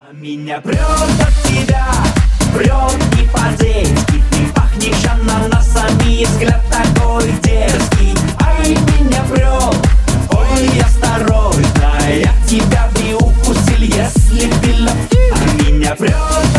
Меня прет от тебя, прет не по-детски. Ты пахнешь ананасами, взгляд такой дерзкий. Ай, меня прет, ой, осторожно, я тебя бы укусил, если бы меня прет.